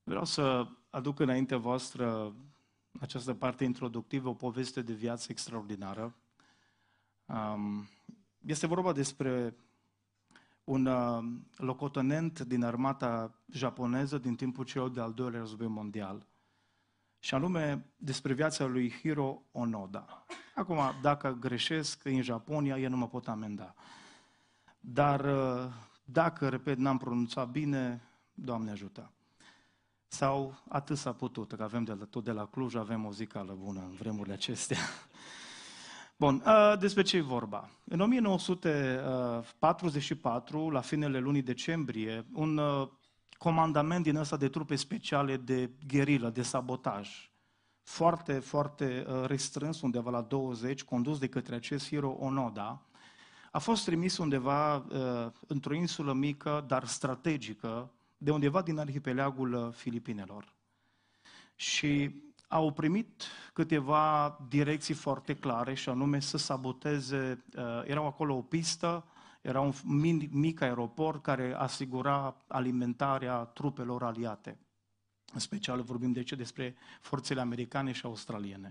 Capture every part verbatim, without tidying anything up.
Vreau să aduc înaintea voastră această parte introductivă, o poveste de viață extraordinară. Este vorba despre un locotenent din armata japoneză din timpul celui de-al doilea război mondial. Și anume despre viața lui Hiro Onoda. Acum, dacă greșesc în Japonia, eu nu mă pot amenda. Dar dacă, repet, n-am pronunțat bine, Doamne ajută. Sau atât s-a putut, că avem de la, tot de la Cluj, avem o zicală bună în vremurile acestea. Bun, despre ce e vorba? În o mie nouă sute patruzeci și patru, la finele lunii decembrie, un comandament din ăsta de trupe speciale de gherilă, de sabotaj, foarte, foarte restrâns, undeva la douăzeci, condus de către acest Hiro Onoda, a fost trimis undeva într-o insulă mică, dar strategică, de undeva din arhipelagul Filipinelor. Și au primit câteva direcții foarte clare, și anume să saboteze, erau acolo o pistă, era un mic aeroport care asigura alimentarea trupelor aliate. În special vorbim de ce despre forțele americane și australiene.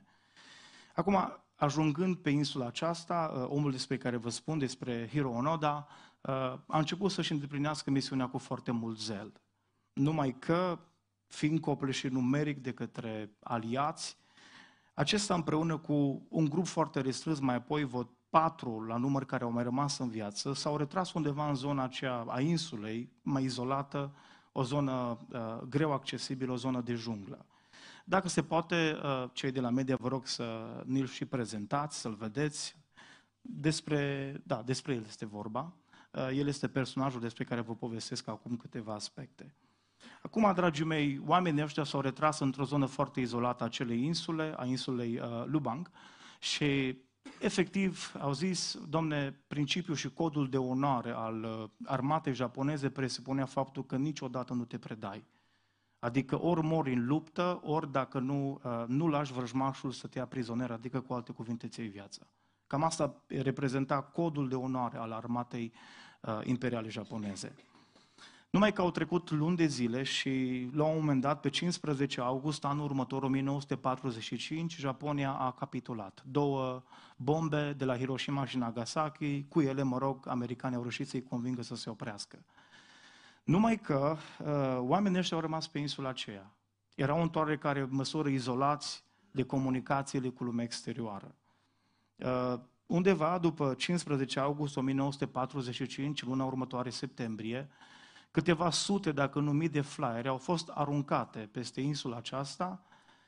Acum, ajungând pe insula aceasta, omul despre care vă spun, despre Hiro Onoda, a început să-și îndeplinească misiunea cu foarte mult zel. Numai că, fiind copleșit numeric de către aliați, acesta împreună cu un grup foarte restrâns, mai apoi văd patru la număr care au mai rămas în viață, s-au retras undeva în zona aceea a insulei, mai izolată, o zonă uh, greu accesibilă, o zonă de junglă. Dacă se poate, uh, cei de la media vă rog să ne-l și prezentați, să-l vedeți. Despre, da, despre el este vorba. Uh, el este personajul despre care vă povestesc acum câteva aspecte. Acum, dragii mei, oamenii ăștia s-au retras într-o zonă foarte izolată a acelei insule, a insulei uh, Lubang, și efectiv au zis, domne, principiul și codul de onoare al uh, armatei japoneze presupunea faptul că niciodată nu te predai. Adică ori mori în luptă, ori dacă nu, uh, nu lași vrăjmașul să te ia prizonier, adică cu alte cuvinte ți-ai viața. Cam asta reprezenta codul de onoare al armatei uh, imperiale japoneze. Numai că au trecut luni de zile și la un moment dat, pe cincisprezece august, anul următor, o mie nouă sute patruzeci și cinci, Japonia a capitulat. Două bombe de la Hiroshima și Nagasaki, cu ele, mă rog, americanii au reușit să-i convingă să se oprească. Numai că uh, oamenii ăștia au rămas pe insula aceea. Erau în oarecare măsură izolați de comunicațiile cu lumea exterioară. Uh, undeva după cincisprezece august o mie nouă sute patruzeci și cinci, luna următoare, septembrie, câteva sute, dacă nu mii de flyere au fost aruncate peste insula aceasta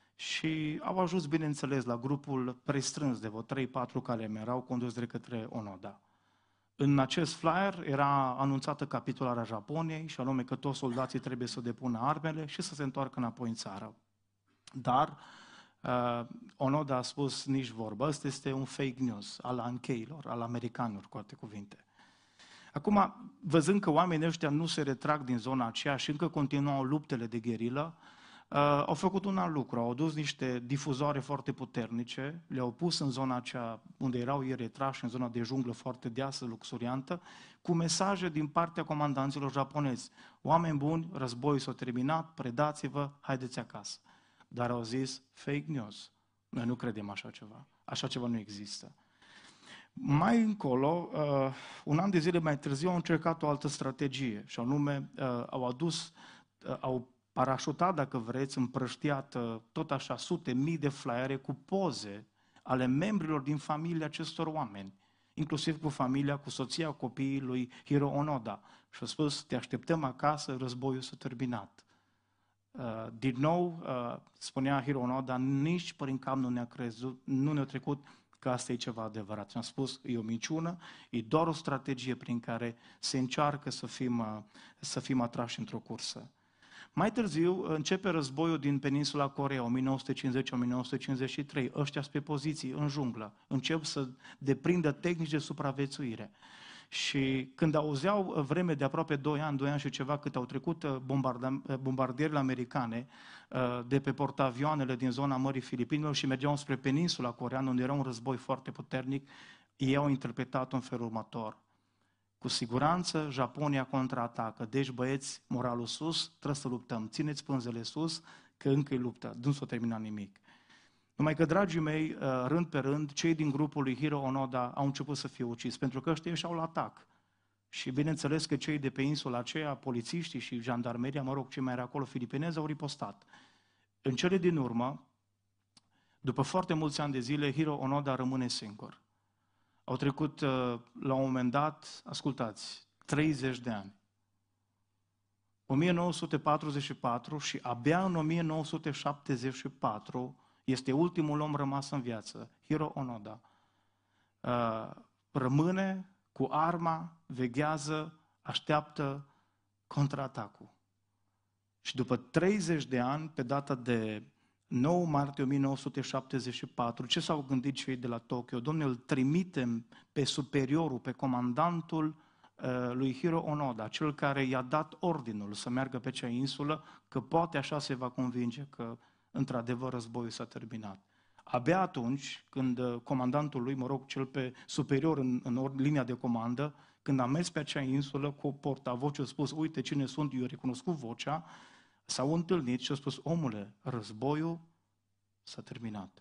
și au ajuns, bineînțeles, la grupul prestrâns de vreo trei patru care erau condus de către Onoda. În acest flyer era anunțată capitularea Japoniei și anume că toți soldații trebuie să depună armele și să se întoarcă înapoi în țară. Dar uh, Onoda a spus nici vorbă, ăsta este un fake news al ancheilor, al americanilor, cu alte cuvinte. Acum, văzând că oamenii ăștia nu se retrag din zona aceea și încă continuau luptele de gherilă, uh, au făcut un alt lucru, au adus niște difuzoare foarte puternice, le-au pus în zona aceea unde erau ei retrași, în zona de junglă foarte deasă, luxuriantă, cu mesaje din partea comandanților japonezi. Oameni buni, războiul s-a terminat, predați-vă, haideți acasă. Dar au zis fake news. Noi nu credem așa ceva. Așa ceva nu există. Mai încolo, uh, un an de zile mai târziu, au încercat o altă strategie, și anume uh, au adus, uh, au parașutat, dacă vreți, împrăștiat uh, tot așa sute mii de flyere cu poze ale membrilor din familia acestor oameni, inclusiv cu familia, cu soția, copiii lui Hiro Onoda. Și au spus, te așteptăm acasă, războiul s-a terminat. Uh, din nou, uh, spunea Hiro Onoda, nici prin cap nu ne-a crezut, nu ne-a trecut că asta e ceva adevărat. Și am spus, e o minciună, e doar o strategie prin care se încearcă să fim, să fim atrași într-o cursă. Mai târziu începe războiul din peninsula Coreea, o mie nouă sute cincizeci - o mie nouă sute cincizeci și trei. Ăștia sunt pe poziții în junglă, încep să deprindă tehnici de supraviețuire. Și când auzeau vreme de aproape doi ani, doi ani și ceva, cât au trecut bombardierile americane de pe portavioanele din zona Mării Filipinelor și mergeau spre peninsula coreeană, unde era un război foarte puternic, ei au interpretat în felul următor. Cu siguranță Japonia contraatacă. Deci, băieți, moralul sus, trebuie să luptăm. Țineți pânzele sus, că încă e luptă. Nu s-a terminat nimic. Numai că, dragii mei, rând pe rând, cei din grupul lui Hiro Onoda au început să fie ucis, pentru că ăștia ieșeau la atac. Și bineînțeles că cei de pe insula aceea, polițiștii și jandarmeria, mă rog, cei mai era acolo filipinezi, au ripostat. În cele din urmă, după foarte mulți ani de zile, Hiro Onoda rămâne singur. Au trecut, la un moment dat, ascultați, treizeci de ani. o mie nouă sute patruzeci și patru și abia în o mie nouă sute șaptezeci și patru este ultimul om rămas în viață, Hiro Onoda. Rămâne cu arma, veghează, așteaptă contraatacul. Și după treizeci de ani, pe data de nouă martie o mie nouă sute șaptezeci și patru, ce s-au gândit cei de la Tokyo? Dom'le, îl trimitem pe superiorul, pe comandantul uh, lui Hiro Onoda, cel care i-a dat ordinul să meargă pe acea insulă, că poate așa se va convinge că, într-adevăr, războiul s-a terminat. Abia atunci, când uh, comandantul lui, mă rog, cel pe superior în, în linia de comandă, când a mers pe acea insulă cu o portavoce, a spus, uite cine sunt, eu recunoscut vocea, s-au întâlnit și au spus, omule, războiul s-a terminat.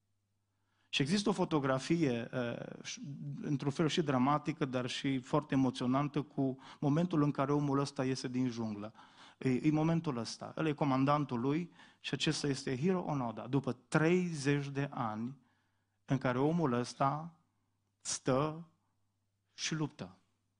Și există o fotografie, într-un fel și dramatică, dar și foarte emoționantă, cu momentul în care omul ăsta iese din junglă. E, e momentul ăsta. El e comandantul lui și acesta este Hiro Onoda. După treizeci de ani în care omul ăsta stă și luptă.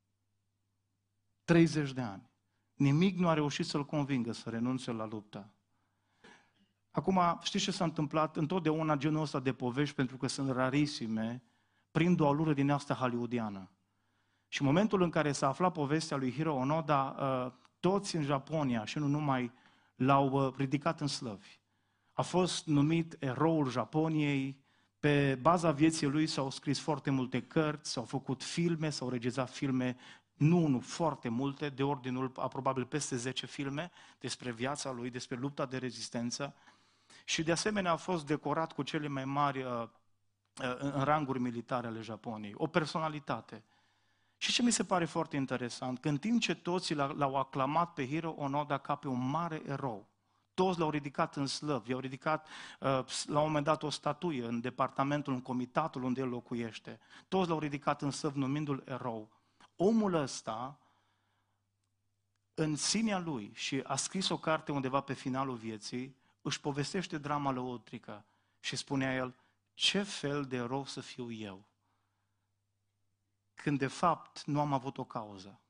treizeci de ani. Nimic nu a reușit să-l convingă să renunțe la luptă. Acum, știți ce s-a întâmplat? Întotdeauna genul ăsta de povești, pentru că sunt rarisime, prind o alură din asta hollywoodiană. Și în momentul în care s-a aflat povestea lui Hiro Onoda, toți în Japonia, și nu numai, l-au ridicat în slăvi. A fost numit eroul Japoniei, pe baza vieții lui s-au scris foarte multe cărți, s-au făcut filme, s-au regizat filme, nu, nu, foarte multe, de ordinul a probabil peste zece filme despre viața lui, despre lupta de rezistență și de asemenea a fost decorat cu cele mai mari uh, uh, în ranguri militare ale Japoniei, o personalitate. Și ce mi se pare foarte interesant, că în timp ce toți l-au aclamat pe Hiro Onoda ca pe un mare erou, toți l-au ridicat în slăvi, i-au ridicat uh, la un moment dat o statuie în departamentul, în comitatul unde el locuiește, toți l-au ridicat în slăvi numindu-l erou. Omul ăsta, în sinea lui, și a scris o carte undeva pe finalul vieții, își povestește drama lăutrică și spunea el, ce fel de erou să fiu eu, când de fapt nu am avut o cauză.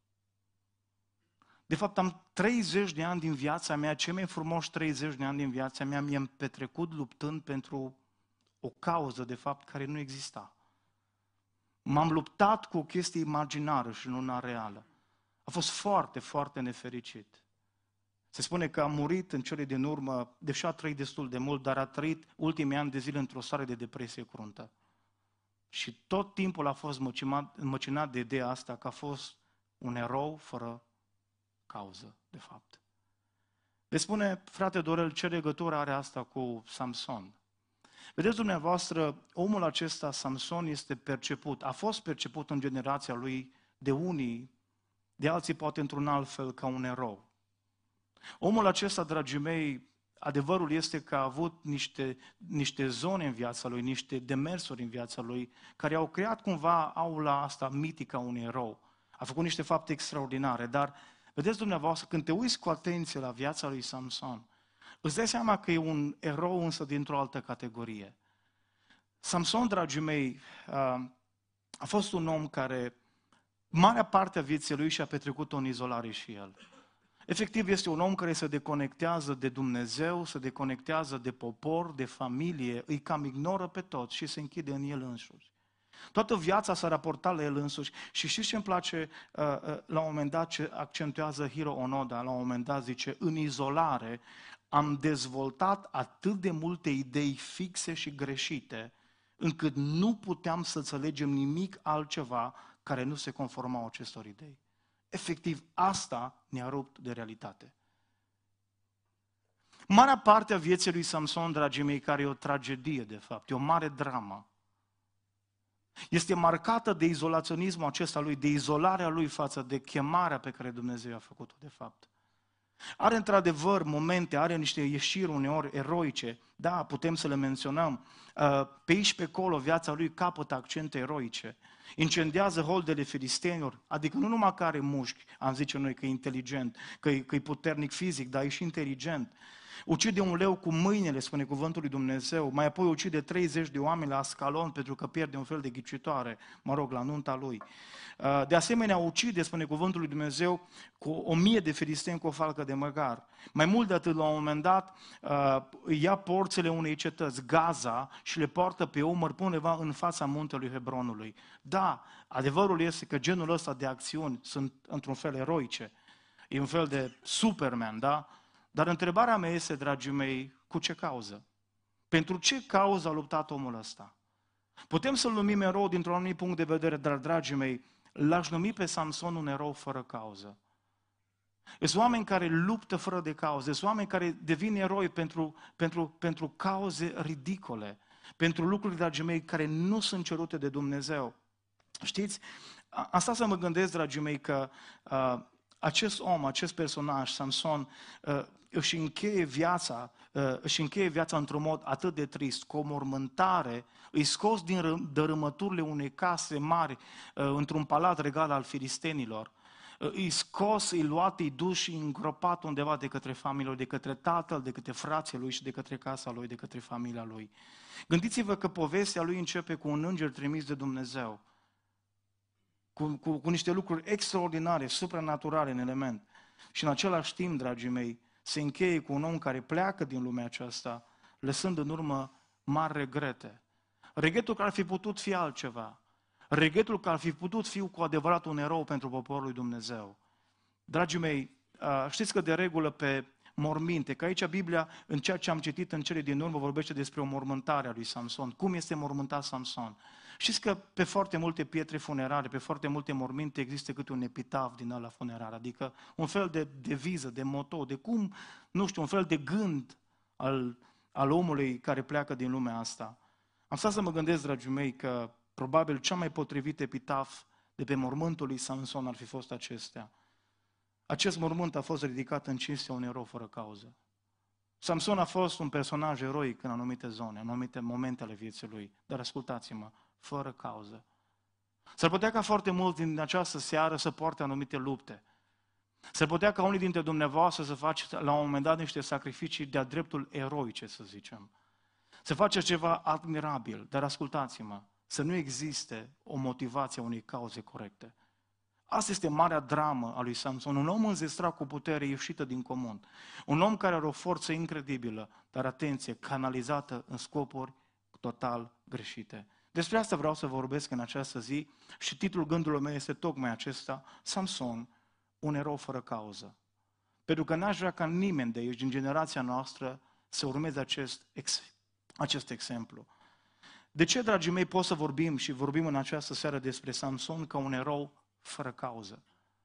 De fapt am treizeci de ani din viața mea, cei mai frumoși treizeci de ani din viața mea mi-am petrecut luptând pentru o cauză de fapt care nu exista. M-am luptat cu o chestie imaginară și nu una reală. A fost foarte, foarte nefericit. Se spune că a murit în cele din urmă, deși a trăit destul de mult, dar a trăit ultimii ani de zile într-o stare de depresie cruntă. Și tot timpul a fost măcinat de ideea asta că a fost un erou fără cauză, de fapt. Le spune, frate Dorel, ce legătură are asta cu Samson? Vedeți dumneavoastră, omul acesta, Samson, este perceput, a fost perceput în generația lui de unii, de alții poate într-un alt fel, ca un erou. Omul acesta, dragii mei, adevărul este că a avut niște, niște zone în viața lui, niște demersuri în viața lui, care au creat cumva aula asta mitică a unui erou. A făcut niște fapte extraordinare, dar vedeți dumneavoastră, când te uiți cu atenție la viața lui Samson, îți dai seama că e un erou însă dintr-o altă categorie. Samson, dragii mei, a fost un om care, marea parte a vieții lui și-a petrecut-o în izolare și el. Efectiv, este un om care se deconectează de Dumnezeu, se deconectează de popor, de familie, îi cam ignoră pe toți și se închide în el însuși. Toată viața s-a raportat la el însuși și știți ce îmi place la un moment dat ce accentuează Hiro Onoda, la un moment dat zice, în izolare am dezvoltat atât de multe idei fixe și greșite, încât nu puteam să înțelegem nimic altceva care nu se conformau acestor idei. Efectiv, asta ne-a rupt de realitate. Marea parte a vieții lui Samson, dragii mei, care e o tragedie, de fapt, e o mare dramă. Este marcată de izolaționismul acesta lui, de izolarea lui față de chemarea pe care Dumnezeu a făcut-o de fapt. Are într-adevăr momente, are niște ieșiri uneori eroice, da, putem să le menționăm. Pe aici pe acolo viața lui capătă accente eroice. Incendiază holdele filistenilor, adică nu numai că are mușchi, am zice noi că e inteligent, că e, că e puternic fizic, dar e și inteligent. Ucide un leu cu mâinile, spune cuvântul lui Dumnezeu, mai apoi ucide treizeci de oameni la Ascalon pentru că pierde un fel de ghicitoare, mă rog, la nunta lui. De asemenea, ucide, spune cuvântul lui Dumnezeu, cu o mie de filisteni cu o falcă de măgar. Mai mult de atât, la un moment dat, îi ia porțile unei cetăți, Gaza, și le poartă pe umăr până undeva în fața muntelui Hebronului. Da, adevărul este că genul ăsta de acțiuni sunt într-un fel eroice. E un fel de Superman, da? Dar întrebarea mea este, dragii mei, cu ce cauză? Pentru ce cauză a luptat omul ăsta? Putem să-l numim erou dintr-un anumit punct de vedere, dar, dragii mei, l-aș numi pe Samson un erou fără cauză. Sunt oameni care luptă fără de cauză, sunt oameni care devin eroi pentru, pentru, pentru cauze ridicole, pentru lucruri, dragii mei, care nu sunt cerute de Dumnezeu. Știți, asta să mă gândesc, dragii mei, că uh, acest om, acest personaj, Samson, uh, își încheie viața, uh, își încheie viața într-un mod atât de trist, cu o mormântare, îi scos din dărâmăturile unei case mari, uh, într-un palat regal al filistenilor, uh, îi scos, îi luat, îi dus și îngropat undeva de către familie, de către tatăl, de către frații lui și de către casa lui, de către familia lui. Gândiți-vă că povestea lui începe cu un înger trimis de Dumnezeu, cu, cu, cu niște lucruri extraordinare, supranaturale în element. Și în același timp, dragii mei, se încheie cu un om care pleacă din lumea aceasta, lăsând în urmă mari regrete. Regretul că ar fi putut fi altceva. Regretul că ar fi putut fi cu adevărat un erou pentru poporul lui Dumnezeu. Dragii mei, știți că de regulă pe morminte, că aici Biblia, în ceea ce am citit în cele din urmă, vorbește despre o mormântare a lui Samson. Cum este mormântat Samson? Știți că pe foarte multe pietre funerare, pe foarte multe morminte există câte un epitaf din ăla funerar, adică un fel de deviză, de moto, de cum, nu știu, un fel de gând al, al omului care pleacă din lumea asta. Am stat să mă gândesc, dragii mei, că probabil cea mai potrivit epitaf de pe mormântul lui Samson ar fi fost acestea. Acest mormânt a fost ridicat în cinstea unui erou fără cauză. Samson a fost un personaj eroic în anumite zone, în anumite momente ale vieții lui, dar ascultați-mă, fără cauză. S-ar putea ca foarte mulți din această seară să poarte anumite lupte. S-ar putea ca unii dintre dumneavoastră să faceți la un moment dat niște sacrificii de-a dreptul eroice, să zicem. Să faceți ceva admirabil, dar ascultați-mă, să nu existe o motivație a unei cauze corecte. Asta este marea dramă a lui Samson, un om înzestrat cu putere ieșită din comun, un om care are o forță incredibilă, dar atenție, canalizată în scopuri total greșite. Despre asta vreau să vorbesc în această zi și titlul gândului meu este tocmai acesta, Samson, un erou fără cauză. Pentru că n-aș vrea ca nimeni de aici, din generația noastră, să urmeze acest, ex, acest exemplu. De ce, dragii mei, pot să vorbim și vorbim în această seară despre Samson ca un erou fără cauză?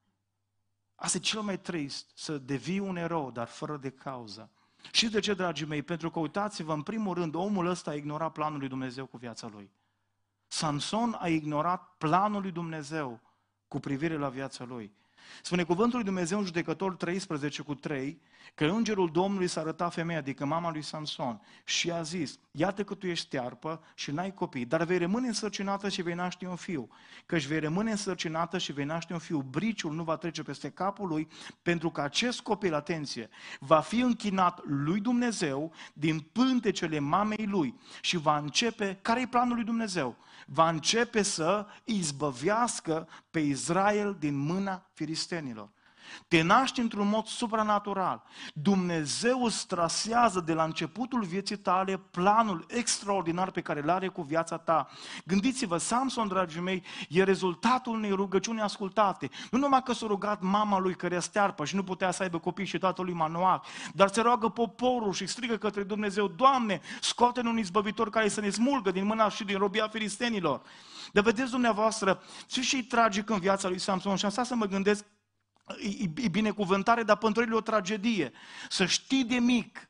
Asta e cel mai trist, să devii un erou, dar fără de cauză. Și de ce, dragii mei? Pentru că, uitați-vă, în primul rând, omul ăsta a ignorat planul lui Dumnezeu cu viața lui. Samson a ignorat planul lui Dumnezeu cu privire la viața lui. Spune cuvântul lui Dumnezeu în Judecători treisprezece cu trei, că îngerul Domnului s-a arătat femeia, adică mama lui Samson, și a zis, iată că tu ești stearpă și n-ai copii, dar vei rămâne însărcinată și vei naște un fiu. Căci vei rămâne însărcinată și vei naște un fiu. Briciul nu va trece peste capul lui, pentru că acest copil, atenție, va fi închinat lui Dumnezeu din pântecele mamei lui și va începe, care e planul lui Dumnezeu? Va începe să izbăvească pe Israel din mâna filistenilor. Te naști într-un mod supranatural. Dumnezeu îți trasează de la începutul vieții tale planul extraordinar pe care îl are cu viața ta. Gândiți-vă, Samson, dragii mei, e rezultatul unei rugăciuni ascultate. Nu numai că s-a rugat mama lui care era stearpă și nu putea să aibă copii și tatăl lui Manoah, dar se roagă poporul și strigă către Dumnezeu, Doamne, scoate-ne un izbăvitor care să ne smulgă din mâna și din robia filistenilor. Dar vedeți dumneavoastră, și și tragic în viața lui Samson, și am stat să mă gândesc, E binecuvântare, dar pentru el e o tragedie. Să știi de mic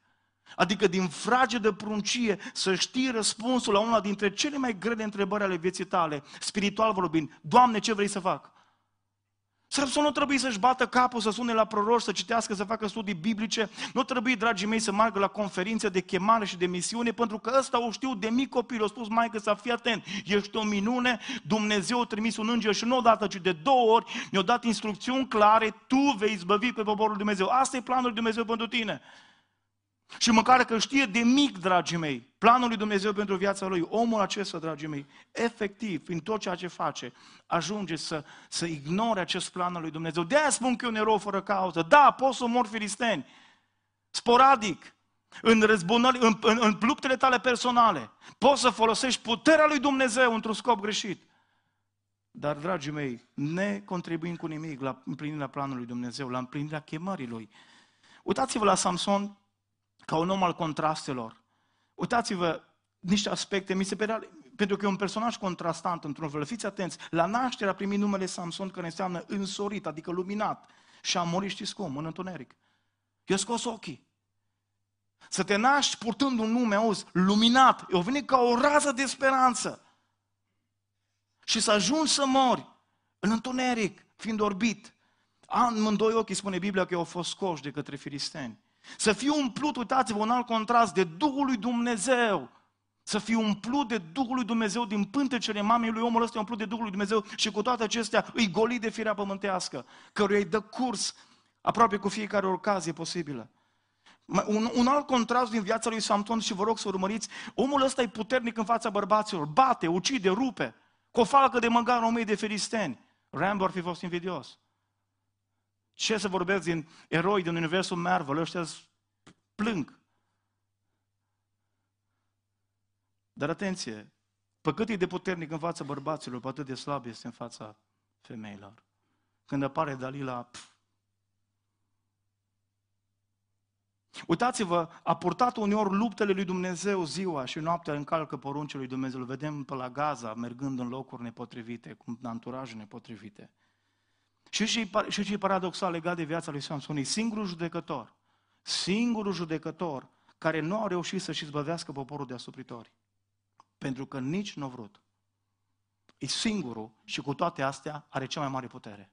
Adică din fragedă pruncie să știi răspunsul la una dintre cele mai grele întrebări ale vieții tale, spiritual vorbind. Doamne, ce vrei să fac? Samson nu trebuie să-și bată capul, să sune la proroși, să citească, să facă studii biblice. Nu trebuie, dragii mei, să meargă la conferințe de chemare și de misiune, pentru că ăsta o știu de mic copil. O spus maică să fii atent, ești o minune, Dumnezeu a trimis un înger și nu odată, ci de două ori ne-a dat instrucțiuni clare, tu vei izbăvi pe poporul Dumnezeu. Asta e planul lui Dumnezeu pentru tine. Și măcar că știe de mic, dragii mei, planul lui Dumnezeu pentru viața lui, omul acesta, dragii mei, efectiv, prin tot ceea ce face, ajunge să, să ignore acest plan al lui Dumnezeu. De-aia spun că e un erou fără cauză. Da, poți să mori filisteni, sporadic, în, răzbunări, în, în, în luptele tale personale. Poți să folosești puterea lui Dumnezeu într-un scop greșit. Dar, dragii mei, ne contribuim cu nimic la împlinirea planului lui Dumnezeu, la împlinirea chemării lui. Uitați-vă la Samson, ca un om al contrastelor. Uitați-vă niște aspecte, mi se părea, pentru că e un personaj contrastant într-un fel. Fiți atenți, la naștere a primit numele Samson, care înseamnă însorit, adică luminat. Și a murit, știți cum? În întuneric. I-a scos ochii. Să te naști purtând un nume, auzi, luminat. I-a venit ca o rază de speranță. Și să ajungi să mori în întuneric, fiind orbit. Amândoi ochii, spune Biblia, că au fost scoși de către filisteni. Să fii umplut, uitați-vă, un alt contrast, de Duhul lui Dumnezeu. Să fii umplut de Duhul lui Dumnezeu din pântecele mamei lui, omul ăsta e umplut de Duhul lui Dumnezeu și cu toate acestea îi golit de firea pământească, căruia îi dă curs aproape cu fiecare ocazie posibilă. Un, un alt contrast din viața lui Samson, și vă rog să urmăriți, omul ăsta e puternic în fața bărbaților, bate, ucide, rupe, cu o falcă de măgar o mie de filisteni. Rambo ar fi fost invidios. Ce să vorbesc din eroi din universul Marvel, ăștia plâng. Dar atenție, pe cât e de puternic în fața bărbaților, pe atât de slab este în fața femeilor. Când apare Dalila, pf. Uitați-vă, a purtat uneori luptele lui Dumnezeu ziua și noaptea încalcă poruncile lui Dumnezeu. Îl vedem pe la Gaza, mergând în locuri nepotrivite, cu anturaje nepotrivite. Și ce e paradoxal legat de viața lui Samson? E singurul judecător, singurul judecător care nu a reușit să-și izbăvească poporul de asupritori. Pentru că nici nu a vrut. E singurul și cu toate astea are cea mai mare putere.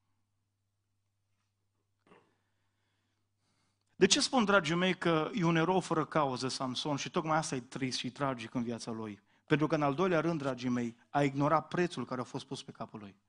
De ce spun, dragii mei, că e un erou fără cauză Samson și tocmai asta e trist și tragic în viața lui? Pentru că în al doilea rând, dragii mei, a ignorat prețul care a fost pus pe capul lui.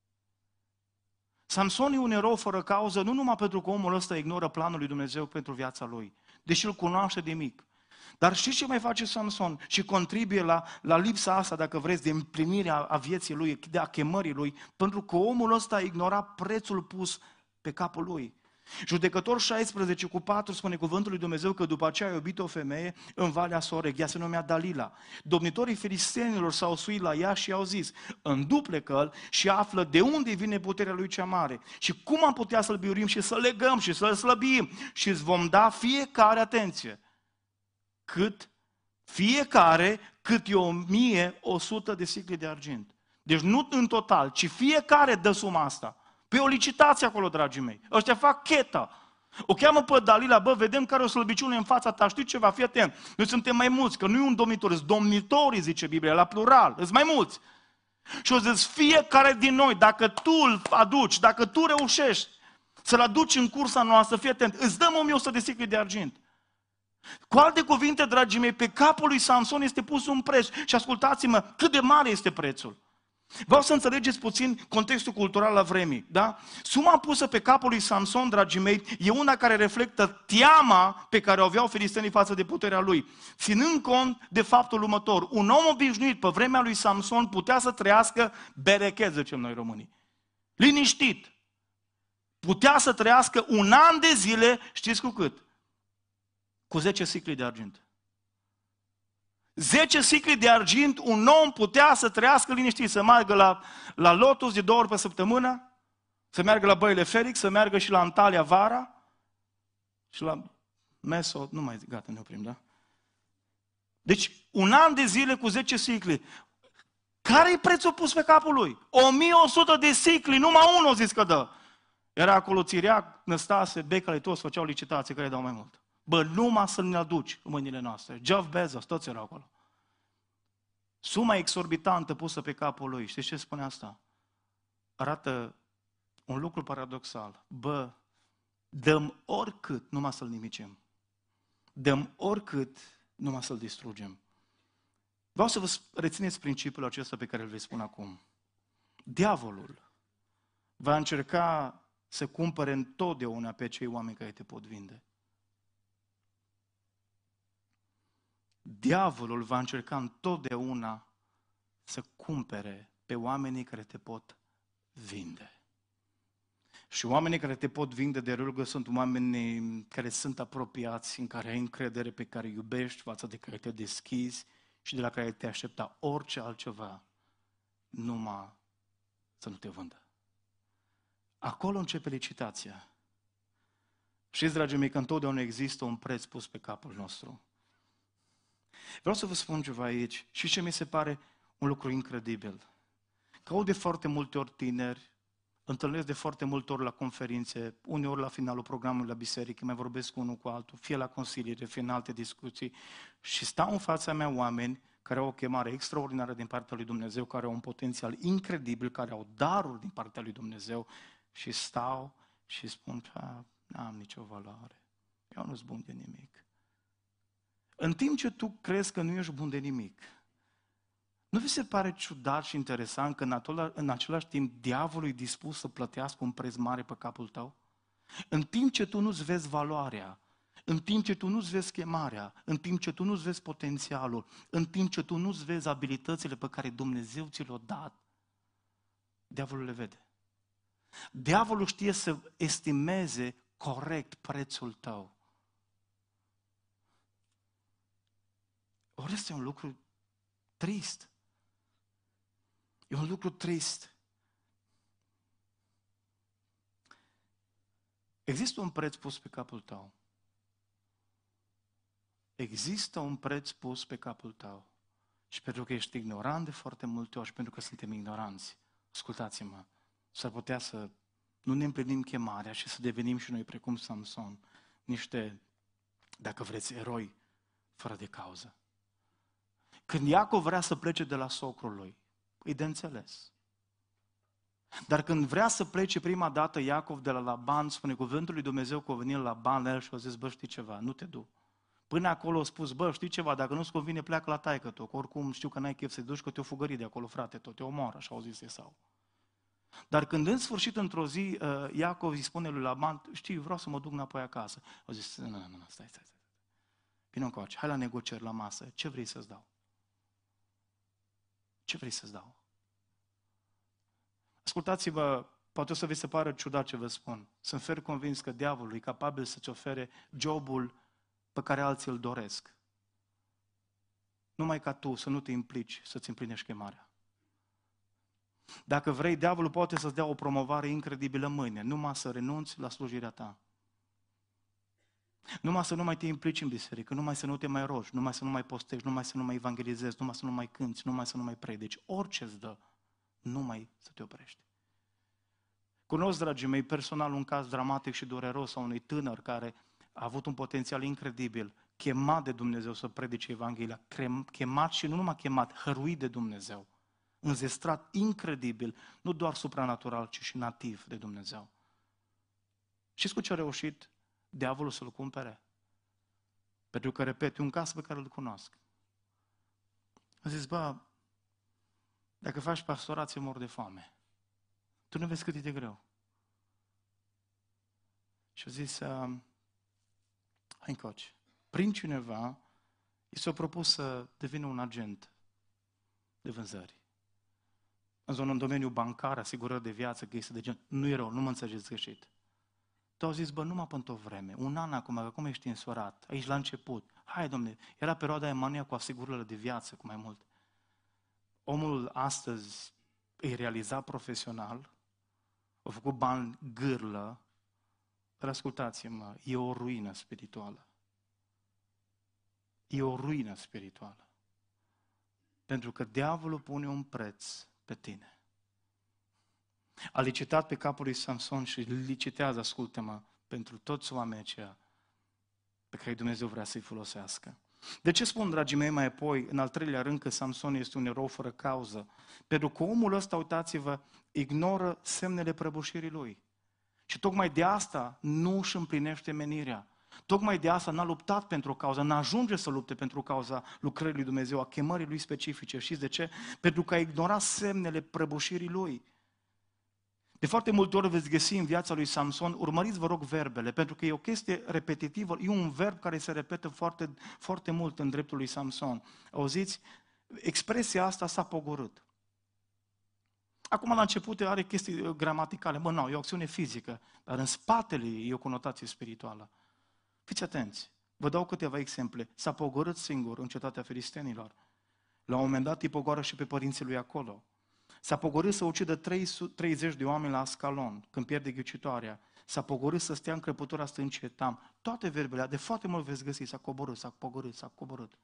Samson e un erou fără cauză, nu numai pentru că omul ăsta ignoră planul lui Dumnezeu pentru viața lui, deși îl cunoaște de mic. Dar știți ce mai face Samson? Și contribuie la, la lipsa asta, dacă vreți, de împlinirea a vieții lui, de a chemării lui, pentru că omul ăsta a ignorat prețul pus pe capul lui. Judecător șaisprezece cu patru spune cuvântul lui Dumnezeu că după aceea a iubit o femeie în Valea Soreg, ea se numea Dalila. Domnitorii filistenilor s-au suit la ea și i-au zis, înduplecă-l și află de unde vine puterea lui cea mare și cum am putea să-l biurim și să-l legăm și să-l slăbim și îți vom da fiecare, atenție, cât fiecare cât e o mie o sută de sicli de argint. Deci nu în total, ci fiecare dă suma asta. Pe o licitație acolo, dragii mei. Ăștia fac cheta. O cheamă pe Dalila, bă, vedem care o slăbiciune în fața ta, știi ceva, fii atent. Noi suntem mai mulți, că nu e un domnitor, sunt domnitorii, zice Biblia, la plural, sunt mai mulți. Și o zis, fiecare din noi, dacă tu îl aduci, dacă tu reușești să-l aduci în cursa noastră, fii atent, îți dăm o mie o sută de sicli de argint. Cu alte cuvinte, dragii mei, pe capul lui Samson este pus un preț. Și ascultați-mă, cât de mare este prețul. Vreau să înțelegeți puțin contextul cultural la vremii, da? Suma pusă pe capul lui Samson, dragii mei, e una care reflectă teama pe care o aveau filistenii față de puterea lui. Ținând cont de faptul următor, un om obișnuit pe vremea lui Samson putea să trăiască berechet, zicem noi românii. Liniștit. Putea să trăiască un an de zile, știți cu cât? Cu zece sicli de argint. zece sicli de argint, un om putea să trăiască liniștit, să meargă la, la Lotus de două ori pe săptămână, să meargă la Băile Felix, să meargă și la Antalya vara și la Meso, nu mai zic, gata, ne oprim, da? Deci, un an de zile cu zece sicli. Care e prețul pus pe capul lui? o mie o sută de sicli, numai unul zis că dă. Era acolo Țiriac, Năstase, Becale, toți făceau licitații care dau mai mult. Bă, numai să ne aduci în mâinile noastre. Jeff Bezos, toți erau acolo. Suma exorbitantă pusă pe capul lui. Știți ce spune asta? Arată un lucru paradoxal. Bă, dăm oricât numai să-l nimicim. Dăm oricât numai să-l distrugem. Vreau să vă rețineți principiul acesta pe care îl vei spune acum. Diavolul va încerca să cumpere întotdeauna pe cei oameni care te pot vinde. Diavolul va încerca întotdeauna să cumpere pe oamenii care te pot vinde. Și oamenii care te pot vinde de rugă sunt oamenii care sunt apropiați, în care ai încredere, pe care îi iubești, față de care te deschizi și de la care te aștepta orice altceva, numai să nu te vândă. Acolo începe licitația. Știți, dragii mei, că întotdeauna există un preț pus pe capul nostru. Vreau să vă spun ceva aici și ce mi se pare un lucru incredibil. Că aud de foarte multe ori tineri, întâlnesc de foarte multe ori la conferințe, uneori la finalul programului la biserică, mai vorbesc cu unul cu altul, fie la consiliere, fie în alte discuții și stau în fața mea oameni care au o chemare extraordinară din partea lui Dumnezeu, care au un potențial incredibil, care au daruri din partea lui Dumnezeu și stau și spun că n-am nicio valoare, eu nu sunt bun de nimic. În timp ce tu crezi că nu ești bun de nimic, nu vi se pare ciudat și interesant că în, atola, în același timp diavolul e dispus să plătească un preț mare pe capul tău? În timp ce tu nu-ți vezi valoarea, în timp ce tu nu-ți vezi chemarea, în timp ce tu nu-ți vezi potențialul, în timp ce tu nu-ți vezi abilitățile pe care Dumnezeu ți le-a dat, diavolul le vede. Diavolul știe să estimeze corect prețul tău. Ori este un lucru trist. E un lucru trist. Există un preț pus pe capul tău. Există un preț pus pe capul tău. Și pentru că ești ignorant de foarte multe ori și pentru că suntem ignoranți, ascultați-mă, s-ar putea să nu ne împlinim chemarea și să devenim și noi precum Samson, niște, dacă vreți, eroi fără de cauză. Când Iacov vrea să plece de la socrul lui, e de înțeles. Dar când vrea să plece prima dată Iacov de la Laban, spune cuvântul lui Dumnezeu că a venit la Laban la el și a zis, bă, știi ceva, nu te du. Până acolo a spus, bă, știi ceva, dacă nu-ți convine, pleacă la taică-tu, că oricum știu că n-ai chef să-i duci, că te-o fugări de acolo, frate, tot te omoară, așa au zis Esau. Dar când în sfârșit, într-o zi, Iacov îi spune lui Laban, știi, vreau să mă duc înapoi acasă. Au zis, nu, nu, nu, stai, stai, stai. Vino încoace, hai la negocieri, la masă, ce vrei să-ți dau? Ce vrei să-ți dau? Ascultați-vă, poate o să vi se pară ciudat ce vă spun. Sunt fer convins că diavolul e capabil să-ți ofere jobul pe care alții îl doresc. Numai ca tu să nu te implici, să-ți împlinești chemarea. Dacă vrei, diavolul poate să-ți dea o promovare incredibilă mâine, numai să renunți la slujirea ta. Numai să nu mai te implici în biserică, numai să nu te mai rogi, numai să nu mai postești, numai să nu mai evangelizezi, numai să nu mai cânți, numai să nu mai predici. Orice îți dă, numai să te oprești. Cunosc, dragii mei, personal un caz dramatic și dureros a unui tânăr care a avut un potențial incredibil, chemat de Dumnezeu să predice Evanghelia, chemat și nu numai chemat, hăruit de Dumnezeu, înzestrat incredibil, nu doar supranatural, ci și nativ de Dumnezeu. Știți cu ce a reușit diavolul să-l cumpere? Pentru că, repet, e un caz pe care îl cunosc. A zis, bă, dacă faci pastorație, mor de foame. Tu nu vezi cât e de greu. Și a zis, uh, hai încoace. Prin cineva, i s-a propus să devină un agent de vânzări. În zonă, în domeniul bancar, asigurări de viață, că este de gen, nu e rău, nu mă înțelegeți greșit. Tu au zis, bă, numai pentru o vreme, un an acum, că acum ești însurat, aici la început. Hai, domnule, era perioada Emanuia cu asigurările de viață, cu mai mult. Omul astăzi e realizat profesional, a făcut bani gârlă, dar ascultați-mă, e o ruină spirituală. E o ruină spirituală. Pentru că diavolul pune un preț pe tine. A licitat pe capul lui Samson și licitează, ascultă-mă, pentru toți oamenii aceia, pe care Dumnezeu vrea să-i folosească. De ce spun, dragii mei, mai apoi, în al treilea rând, că Samson este un erou fără cauză? Pentru că omul ăsta, uitați-vă, ignoră semnele prăbușirii lui. Și tocmai de asta nu își împlinește menirea. Tocmai de asta n-a luptat pentru o cauză, n-ajunge să lupte pentru cauza lucrării lui Dumnezeu, a chemării lui specifice. Știți de ce? Pentru că a ignorat semnele prăbușirii lui. De foarte multe ori veți găsi în viața lui Samson, urmăriți vă rog verbele, pentru că e o chestie repetitivă, e un verb care se repetă foarte, foarte mult în dreptul lui Samson. Auziți? Expresia asta s-a pogorât. Acum la început are chestii gramaticale, bă, nu, e o acțiune fizică, dar în spatele e o conotație spirituală. Fiți atenți, vă dau câteva exemple. S-a pogorât singur în cetatea filistenilor. La un moment dat îi pogoră și pe părinții lui acolo. S-a pogorât să ucidă treizeci de oameni la Ascalon, când pierde ghicitoarea. S-a pogorât să stea în crăpătura stâncii Etam. Toate verbele, de foarte mult veți găsi, s-a coborât, s-a pogorât, s-a coborât.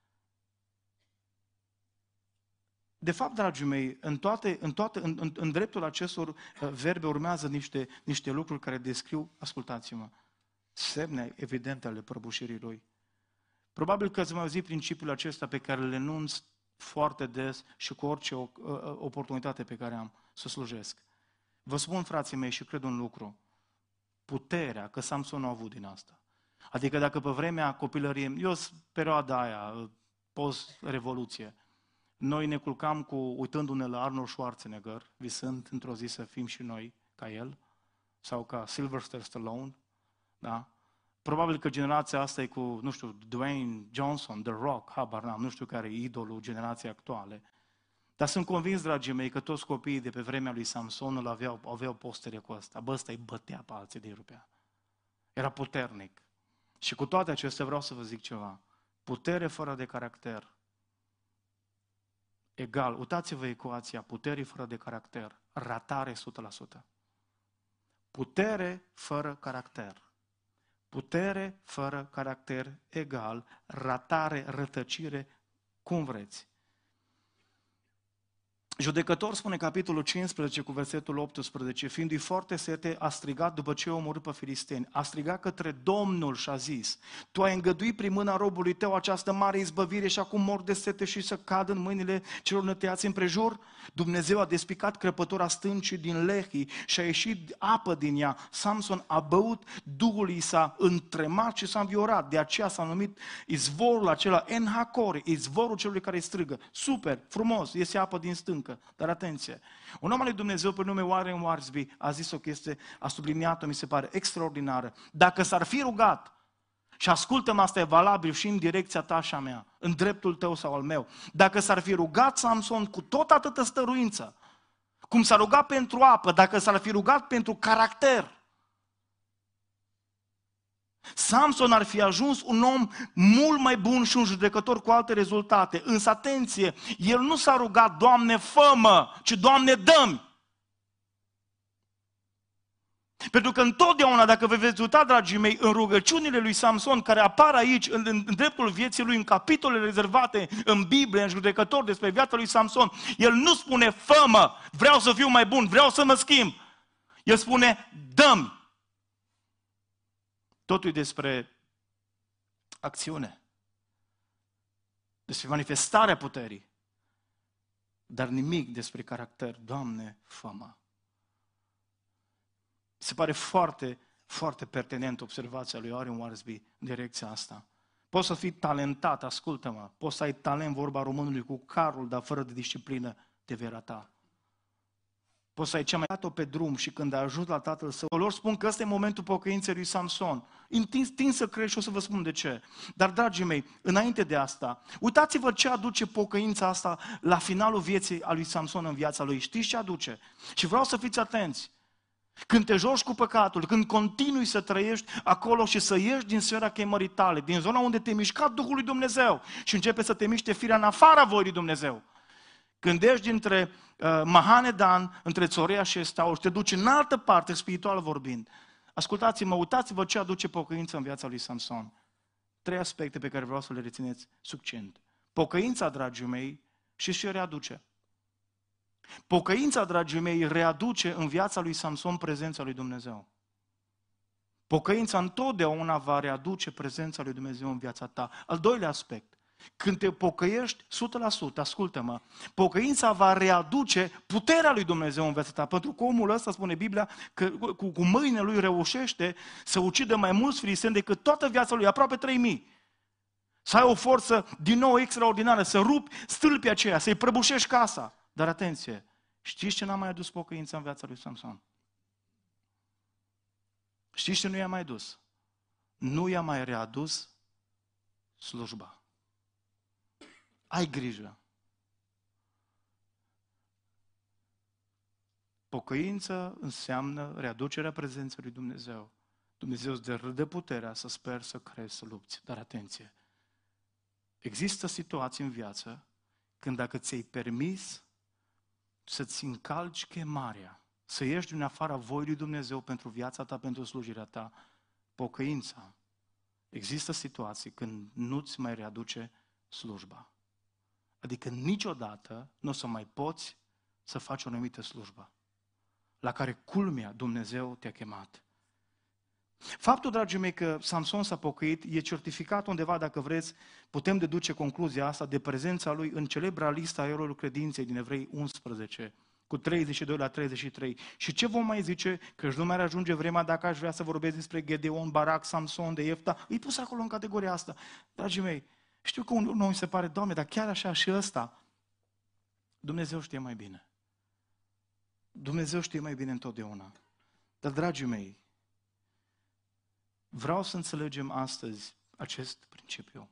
De fapt, dragii mei, în, toate, în, toate, în, în, în dreptul acestor verbe urmează niște, niște lucruri care descriu, ascultați-mă, semne evidente ale prăbușirii lui. Probabil că ați mai auzit principiul acesta pe care îl enunț foarte des și cu orice oportunitate pe care am să slujesc. Vă spun, frații mei, și cred un lucru. Puterea, că Samson nu a avut din asta. Adică dacă pe vremea copilăriei, eu sunt perioada aia, post-revoluție, noi ne culcam cu, uitându-ne la Arnold Schwarzenegger, visând într-o zi să fim și noi ca el, sau ca Sylvester Stallone, da? Probabil că generația asta e cu, nu știu, Dwayne Johnson, The Rock, habar n-am, nu știu care e idolul generației actuale. Dar sunt convins, dragii mei, că toți copiii de pe vremea lui Samson îl aveau, aveau postere cu ăsta. Bă, ăsta îi bătea pe alții de rupea. Era puternic. Și cu toate acestea vreau să vă zic ceva. Putere fără de caracter. Egal, uitați-vă ecuația, puterii fără de caracter. Ratare o sută la sută. Putere fără caracter. Putere fără caracter egal, ratare, rătăcire, cum vreți. Judecător spune capitolul cincisprezece cu versetul optsprezece, fiindu-i foarte sete, a strigat după ce a omorât pe filisteni, a strigat către Domnul și a zis, tu ai îngăduit prin mâna robului tău această mare izbăvire și acum mor de sete și să cad în mâinile celor nătăiați împrejur? Dumnezeu a despicat crăpătura stâncii din Lehi și a ieșit apă din ea. Samson a băut, Duhul i s-a întremat și s-a înviorat. De aceea s-a numit izvorul acela Enhacor, izvorul celui care strigă. Super, frumos, iese apă din stâncă. Dar atenție, un om al lui Dumnezeu pe nume Warren Wiersbe a zis o chestie, a subliniat-o, mi se pare, extraordinară. Dacă s-ar fi rugat, și ascultă-mă, asta e valabil și în direcția ta și a mea, în dreptul tău sau al meu, dacă s-ar fi rugat Samson cu tot atâtă stăruință, cum s-a rugat pentru apă, dacă s-ar fi rugat pentru caracter, Samson ar fi ajuns un om mult mai bun și un judecător cu alte rezultate. Însă, atenție, el nu s-a rugat, Doamne, fă-mă, ci Doamne, dă-mi. Pentru că întotdeauna, dacă vă veți uita, dragii mei, în rugăciunile lui Samson, care apar aici, în, în dreptul vieții lui, în capitolele rezervate în Biblie, în judecător despre viața lui Samson, el nu spune, fă-mă, vreau să fiu mai bun, vreau să mă schimb. El spune, dă-mi. Totul e despre acțiune, despre manifestarea puterii, dar nimic despre caracter. Doamne, fă-mă. Se pare foarte, foarte pertinent observația lui Warren Wiersbe în direcția asta. Poți să fii talentat, ascultă-mă, poți să ai talent, vorba românului, cu carul, dar fără de disciplină te vei rata. Poți să ai cea mai dat-o pe drum și când ai ajuns la tatăl său, lor spun că ăsta e momentul pocăinței lui Samson. Tin să cred și o să vă spun de ce. Dar, dragii mei, înainte de asta, uitați-vă ce aduce pocăința asta la finalul vieții a lui Samson în viața lui. Știți ce aduce? Și vreau să fiți atenți. Când te joci cu păcatul, când continui să trăiești acolo și să ieși din sfera chemării tale, din zona unde te mișca Duhul lui Dumnezeu și începe să te miște firea în afara voii lui Dumnezeu. Când ești dintre uh, Mahanedan, între Țorea și Estaur, te duci în altă parte, spiritual vorbind. Ascultați-mă, uitați-vă ce aduce pocăința în viața lui Samson. Trei aspecte pe care vreau să le rețineți succint. Pocăința, dragii mei, și și readuce. Pocăința, dragii mei, readuce în viața lui Samson prezența lui Dumnezeu. Pocăința întotdeauna va readuce prezența lui Dumnezeu în viața ta. Al doilea aspect, când te pocăiești o sută la sută, ascultă-mă, pocăința va readuce puterea lui Dumnezeu în viața ta. Pentru că omul ăsta, spune Biblia, că cu, cu mâinile lui reușește să ucidă mai mulți filisteni decât toată viața lui, aproape trei mii. Să ai o forță din nou extraordinară, să rupi stâlpii aceia, să-i prăbușești casa. Dar atenție, știți ce n-a mai adus pocăința în viața lui Samson? Știți ce nu i-a mai dus? Nu i-a mai readus slujba. Ai grijă. Pocăință înseamnă readucerea prezenței lui Dumnezeu. Dumnezeu îți dă puterea să speri, să crezi, să lupți. Dar atenție! Există situații în viață când dacă ți-ai permis să-ți încalci chemarea, să ieși din afara voii lui Dumnezeu pentru viața ta, pentru slujirea ta, pocăința, există situații când nu-ți mai readuce slujba. Adică niciodată nu o să mai poți să faci o anumită slujbă, la care culmea Dumnezeu te-a chemat. Faptul, dragii mei, că Samson s-a pocăit e certificat undeva, dacă vreți, putem deduce concluzia asta de prezența lui în celebra lista a eroilor credinței din Evrei unsprezece, cu treizeci și doi la treizeci și trei. Și ce vom mai zice? Că își nu mai ajunge vremea dacă aș vrea să vorbesc despre Gedeon, Barac, Samson, de Iefta. Îi pus acolo în categoria asta. Dragii mei, știu că unul nu mi se pare, Doamne, dar chiar așa și ăsta, Dumnezeu știe mai bine. Dumnezeu știe mai bine întotdeauna. Dar, dragii mei, vreau să înțelegem astăzi acest principiu.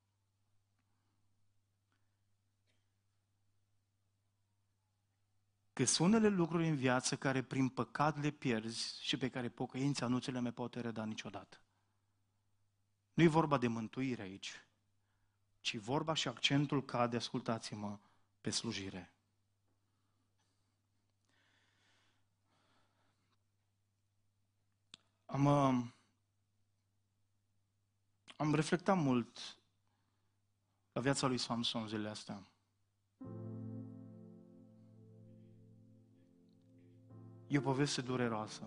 Că sunt unele lucruri în viață care prin păcat le pierzi și pe care pocăința nu ți le mai poate reda niciodată. Nu e vorba de mântuire aici, ci vorba și accentul cade, ascultați-mă, pe slujire. Am, am reflectat mult la viața lui Samson zilele astea. E o poveste dureroasă.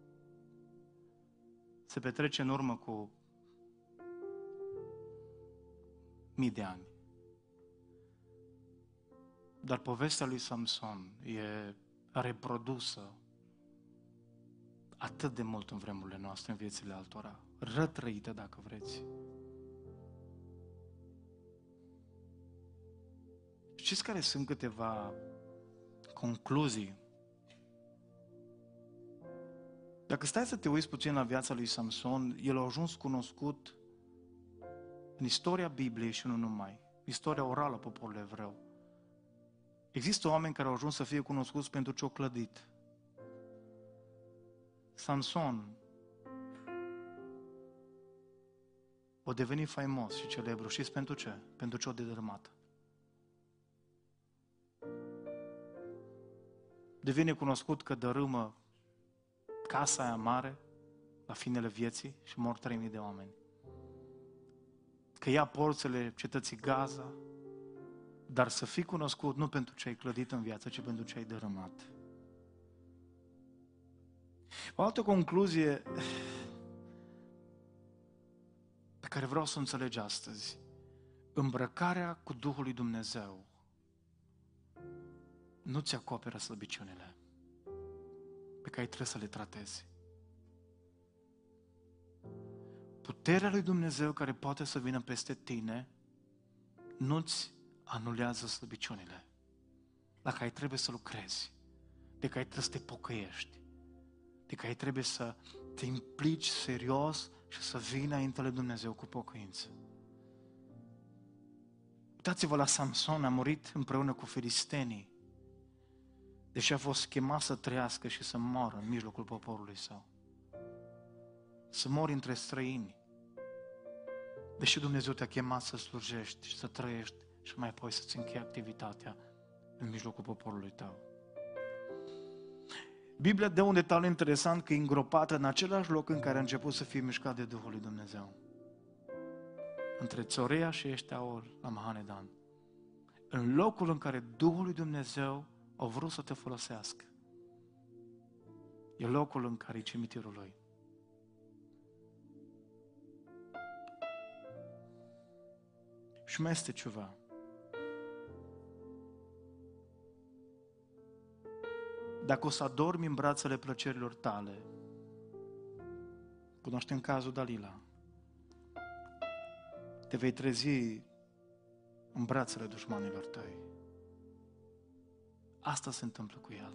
Se petrece în urmă cu mii de ani. Dar povestea lui Samson e reprodusă atât de mult în vremurile noastre, în viețile altora. Rătrăită, dacă vreți. Știți care sunt câteva concluzii? Dacă stai să te uiți puțin la viața lui Samson, el a ajuns cunoscut în istoria Bibliei și nu numai. Istoria orală a poporului evreu. Există oameni care au ajuns să fie cunoscuți pentru ce au clădit. Samson a devenit faimos și celebru. Știți pentru ce? Pentru ce a dedărmat. Devine cunoscut că dărâmă casa aia mare la finele vieții și mor trei mii de oameni. Că ia porțile cetății Gaza, dar să fii cunoscut nu pentru ce ai clădit în viață, ci pentru ce ai dărâmat. O altă concluzie pe care vreau să o înțelegi astăzi. Îmbrăcarea cu Duhul lui Dumnezeu nu ți acoperă slăbiciunile pe care trebuie să le tratezi. Puterea lui Dumnezeu care poate să vină peste tine nu-ți anulează slăbiciunile la care trebuie să lucrezi, de care trebuie să te pocăiești, de care trebuie să te implici serios și să vii înainte lui Dumnezeu cu pocăință. Uitați-vă la Samson, a murit împreună cu filistenii, deși a fost chemat să trăiască și să moară în mijlocul poporului său. Să mori între străini, deși Dumnezeu te-a chemat să slujești și să trăiești și mai apoi să-ți închei activitatea în mijlocul poporului tău. Biblia dă un detaliu interesant că e îngropată în același loc în care a început să fie mișcat de Duhul lui Dumnezeu. Între Țorea și Eșteaol la Mahanedan. În locul în care Duhul lui Dumnezeu a vrut să te folosească. E locul în care e cimitirul lui. Și mai este ceva. Dacă o să adormi în brațele plăcerilor tale, cunoaștem cazul Dalila, te vei trezi în brațele dușmanilor tăi. Asta se întâmplă cu el.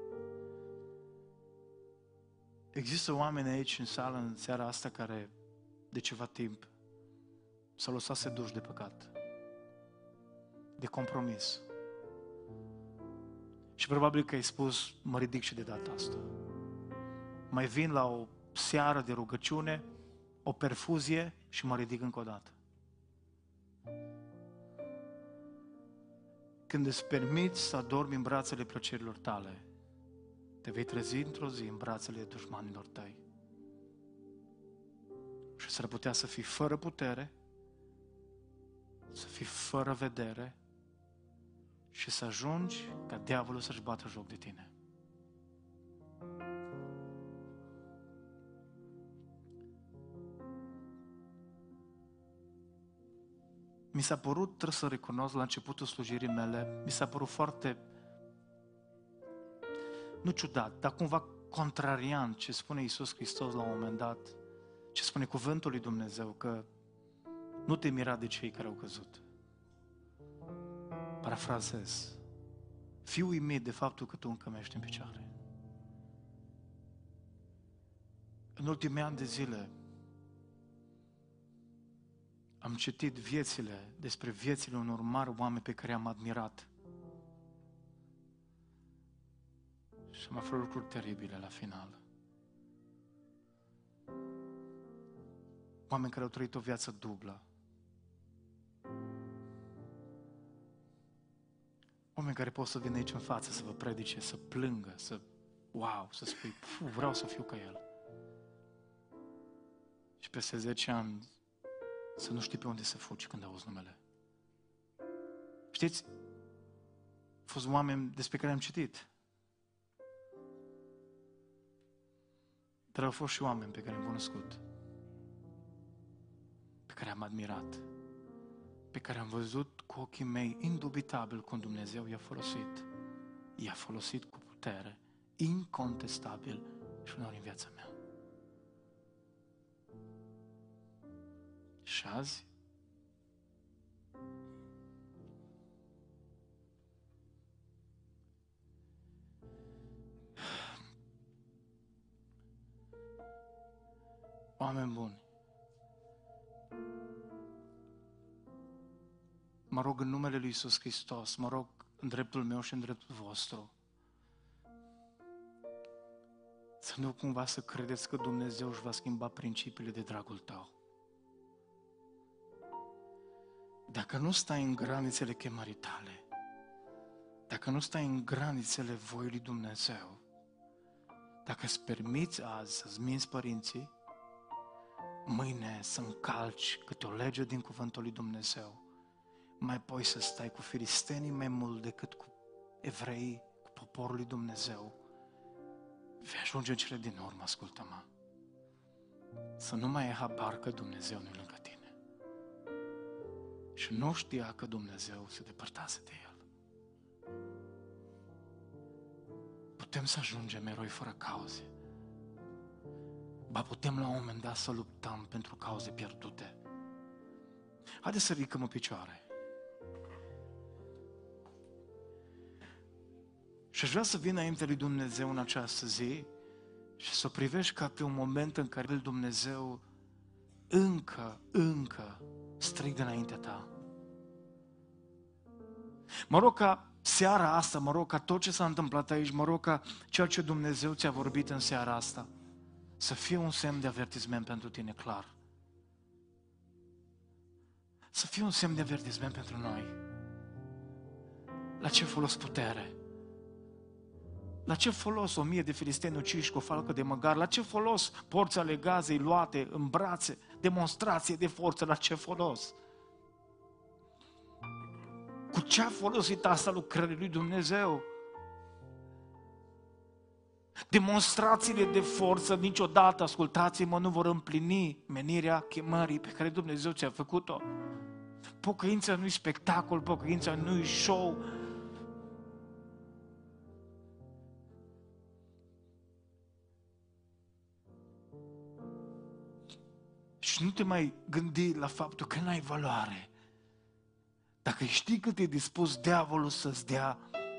Există oameni aici în sală în seara asta care de ceva timp s-au lăsat seduși de păcat, de compromis. Și probabil că ai spus, mă ridic și de data asta. Mai vin la o seară de rugăciune, o perfuzie și mă ridic încă o dată. Când îți permiți să adormi în brațele plăcerilor tale, te vei trezi într-o zi în brațele dușmanilor tăi. Și s-ar putea să fii fără putere, să fii fără vedere și să ajungi ca diavolul să-și bată joc de tine. Mi s-a părut, trebuie să recunosc, la începutul slujirii mele, mi s-a părut foarte, nu ciudat, dar cumva contrariant ce spune Iisus Hristos la un moment dat, ce spune cuvântul lui Dumnezeu, că nu te mira de cei care au căzut. Parafrazez. Fii uimit de faptul că tu încă ești în picioare. În ultimii ani de zile am citit viețile, despre viețile unor mari oameni pe care am admirat. Și am aflat lucruri teribile la final. Oameni care au trăit o viață dublă. Oameni care pot să vină aici în față să vă predice, să plângă, să wow, să spui, vreau să fiu ca el. Și peste zece ani să nu știi pe unde să fugi când auzi numele. Știți? Au fost oameni despre care am citit. Dar au fost și oameni pe care am cunoscut, pe care am admirat, pe care am văzut cu ochii mei indubitabil cum Dumnezeu i-a folosit. I-a folosit cu putere, incontestabil și uneori în viața mea. Și azi oameni buni, mă rog în numele lui Iisus Hristos, mă rog în dreptul meu și în dreptul vostru, să nu cumva să credeți că Dumnezeu își va schimba principiile de dragul tău. Dacă nu stai în granițele chemării tale, dacă nu stai în granițele voii lui Dumnezeu, dacă îți permiți azi să-ți minți părinții, mâine să încalci câte o lege din cuvântul lui Dumnezeu, mai poți să stai cu filistenii mai mult decât cu evreii, cu poporul lui Dumnezeu, vei ajunge în cele din urmă, ascultă-mă, să nu mai ai habar că Dumnezeu nu-i lângă tine. Și nu știa că Dumnezeu se depărtase de el. Putem să ajungem eroi fără cauze. Ba putem la un moment dat să luptăm pentru cauze pierdute. Haideți să ridicăm în picioare. Și aș vrea să vin înainte lui Dumnezeu în această zi și să o privești ca pe un moment în care Dumnezeu încă, încă strigă înaintea ta. Mă rog ca seara asta, mă rog ca tot ce s-a întâmplat aici, mă rog ca ceea ce Dumnezeu ți-a vorbit în seara asta să fie un semn de avertisment pentru tine, clar. Să fie un semn de avertisment pentru noi. La ce folos putere? La ce folos o mie de filisteni uciși cu o falcă de măgar? La ce folos porți ale Gazei luate în brațe? Demonstrație de forță, la ce folos? Cu ce a folosit asta lucrării lui Dumnezeu? Demonstrațiile de forță niciodată, ascultați-mă, nu vor împlini menirea chemării pe care Dumnezeu ți-a făcut-o. pocăința nu-i spectacol, pocăința nu-i show. Și nu te mai gândi la faptul că n-ai valoare. Dacă știi cât e dispus diavolul să-ți dea,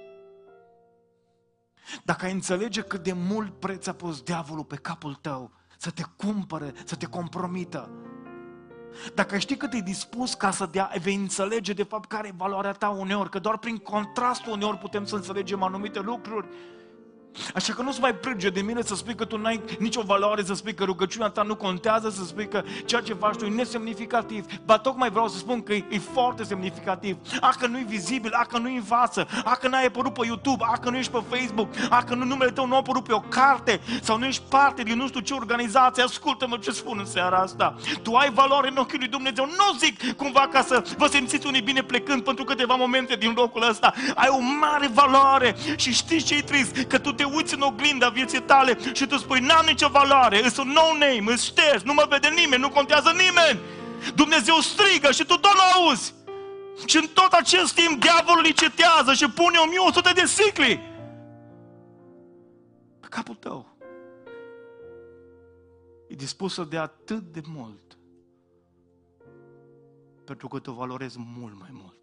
dacă ai înțelege cât de mult preț a pus diavolul pe capul tău, să te cumpăre, să te compromită, dacă știi cât e dispus ca să dea, vei înțelege de fapt care e valoarea ta uneori, că doar prin contrastul uneori putem să înțelegem anumite lucruri. Așa că nu-ți mai plânge de mine să spui că tu n-ai nicio valoare, să spui că rugăciunea ta nu contează, să spui că ceea ce faci tu e nesemnificativ. Ba tocmai vreau să spun că e, e foarte semnificativ. A, că nu-i vizibil, a, că nu-i în față, a, că n-ai apărut pe YouTube, a, că nu ești pe Facebook, a, că nu, numele tău nu a apărut pe o carte sau nu ești parte din nu știu ce organizație. Ascultă-mă ce spun în seara asta. Tu ai valoare în ochii lui Dumnezeu. Nu zic cumva ca să vă simțiți unii bine plecând pentru câteva momente din locul ăsta. Ai o mare valoare și știi ce-i trist? Că tu te uiți în oglinda vieții tale și tu spui, n-am nicio valoare, îs un no-name, îs șters, nu mă vede nimeni, nu contează nimeni. Dumnezeu strigă și tu tot nu auzi. Și în tot acest timp diavolul licetează și pune o mie o sută de sicli pe capul tău. E dispus să dea atât de mult pentru că tu valorezi mult mai mult.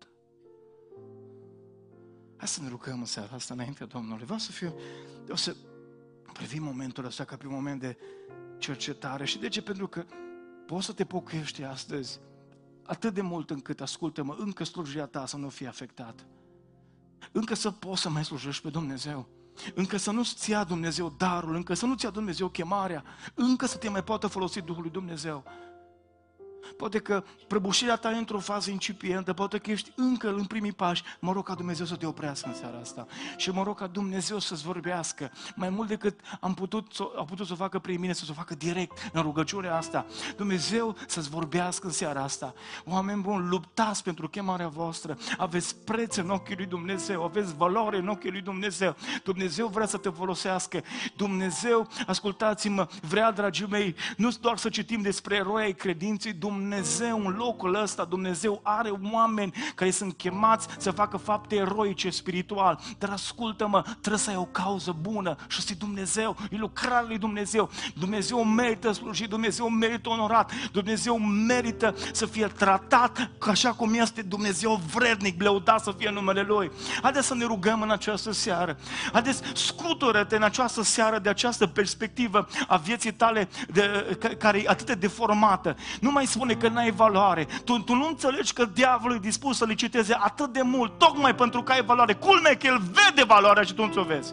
Hai să ne rugăm în seara asta înaintea Domnului. Vreau să fiu, vreau să privim momentul ăsta ca pe un moment de cercetare. Și de ce? Pentru că poți să te pocăiești astăzi atât de mult încât, ascultă-mă, încă slujirea ta să nu fie afectată. Încă să poți să mai slujești pe Dumnezeu. Încă să nu-ți ia Dumnezeu darul, încă să nu-ți ia Dumnezeu chemarea, încă să te mai poată folosi Duhul lui Dumnezeu. Poate că prăbușirea ta e într-o fază incipientă, poate că ești încă în primii pași. Mă rog ca Dumnezeu să te oprească în seara asta și mă rog ca Dumnezeu să-ți vorbească mai mult decât am putut, a putut să o facă prin mine, să o facă direct în rugăciunea asta. Dumnezeu să-ți vorbească în seara asta. Oameni buni, luptați pentru chemarea voastră, aveți preț în ochii lui Dumnezeu, aveți valoare în ochii lui Dumnezeu. Dumnezeu vrea să te folosească. Dumnezeu, ascultați-mă, vrea, dragii mei, nu doar să citim despre eroi ai credinței. Dumnezeu în locul ăsta, Dumnezeu are oameni care sunt chemați să facă fapte eroice spiritual. Dar ascultă-mă, trebuie să ai o cauză bună și să Dumnezeu, e lucrarea lui Dumnezeu. Dumnezeu merită slujit, Dumnezeu merită onorat, Dumnezeu merită să fie tratat așa cum este Dumnezeu vrednic, lăudat să fie numele Lui. Haideți să ne rugăm în această seară. Haideți, scutură-te în această seară de această perspectivă a vieții tale de, care e atât de deformată. Nu mai spune că n-ai valoare. Tu, tu nu înțelegi că diavolul e dispus să liciteze atât de mult, tocmai pentru că ai valoare. Culmea că el vede valoarea și tu nu ți-o vezi.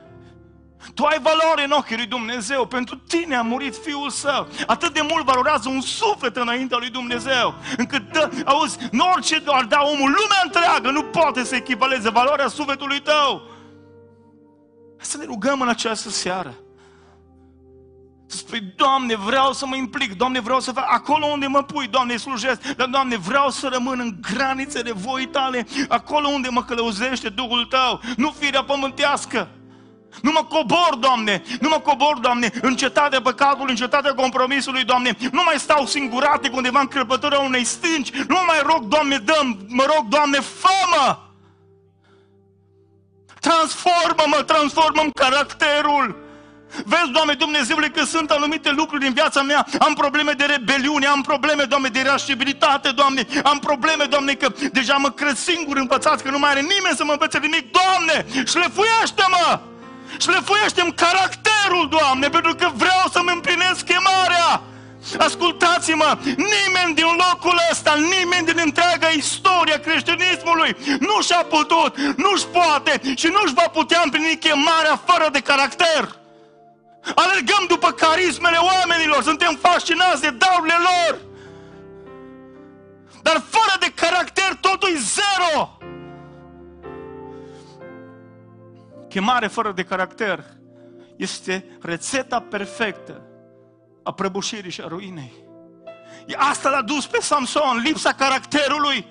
Tu ai valoare în ochii lui Dumnezeu. Pentru tine a murit Fiul Său. Atât de mult valorează un suflet înaintea lui Dumnezeu, încât, dă, auzi, orice ar da omul, lumea întreagă nu poate să echivaleze valoarea sufletului tău. Să ne rugăm în această seară. Să spui, Doamne, vreau să mă implic, Doamne, vreau să fac acolo unde mă pui, Doamne, slujesc, dar, Doamne, vreau să rămân în granițele voii Tale, acolo unde mă călăuzește Duhul Tău, nu firea pământească. Nu mă cobor, Doamne, nu mă cobor, Doamne, în cetatea păcatului, în cetatea compromisului, Doamne, nu mai stau singuratic undeva în crăpătura unei stânci, nu mai rog, Doamne, dă-mi, mă rog, Doamne, fă-mă! Transformă-mă, transformă-mi caracterul! Vezi, Doamne Dumnezeule, că sunt anumite lucruri în viața mea, am probleme de rebeliune, am probleme, Doamne, de irascibilitate, Doamne, am probleme, Doamne, că deja mă cred singur învățat, că nu mai are nimeni să mă învețe nimic, Doamne, șlefuiește-mă! Șlefuiește-mi caracterul, Doamne, pentru că vreau să-mi împlinesc chemarea! Ascultați-mă, nimeni din locul ăsta, nimeni din întreaga istoria creștinismului nu și-a putut, nu-și poate și nu-și va putea împlini chemarea fără de caracter. Alergăm după carismele oamenilor, suntem fascinați de darurile lor, dar fără de caracter totul e zero. Chemare fără de caracter este rețeta perfectă a prăbușirii și a ruinei. Asta l-a dus pe Samson, lipsa caracterului.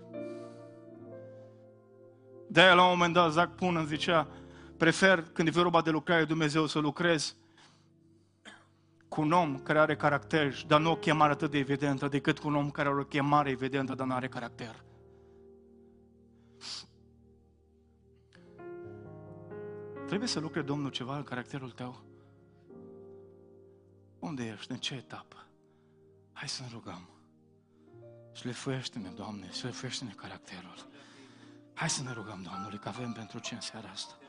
De-aia la un moment dat Zac Pun îmi zicea, prefer când e vorba de lucrare Dumnezeu să lucrez cu un om care are caracter, dar nu o chemare atât de evidentă, decât cu un om care are o chemare evidentă, dar nu are caracter. Trebuie să lucre Domnul ceva în caracterul tău? Unde ești? În ce etapă? Hai să ne rugăm. Șlefuiește-ne, Doamne, șlefuiește-ne caracterul. Hai să ne rugăm Domnului, că avem pentru ce în seara asta.